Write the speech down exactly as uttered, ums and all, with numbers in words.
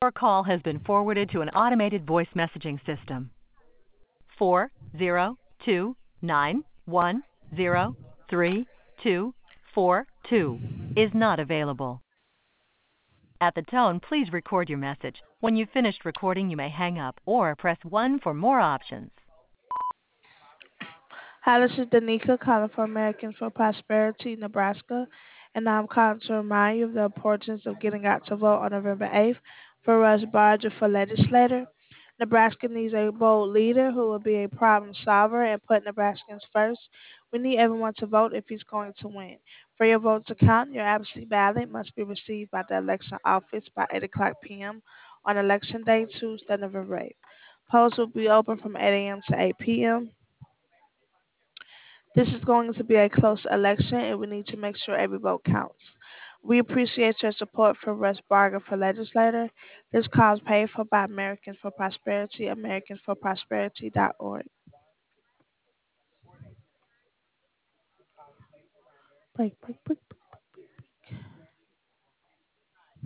Your call has been forwarded to an automated voice messaging system. Four zero two nine one zero three two four two is not available. At the tone, please record your message. When you've finished recording, you may hang up or press one for more options. Hi, this is Danica calling for Americans for Prosperity, Nebraska, and I'm calling to remind you of the importance of getting out to vote on November eighth for Russ Barger for legislator. Nebraska needs a bold leader who will be a problem solver and put Nebraskans first. We need everyone to vote if he's going to win. For your vote to count, your absentee ballot must be received by the election office by eight o'clock p.m. on Election Day, Tuesday, November eighth. Polls will be open from eight a.m. to eight p.m. This is going to be a close election, and we need to make sure every vote counts. We appreciate your support for Russ Barger for legislator. This cause paid for by Americans for Prosperity, americans for prosperity dot org. Break, break, break.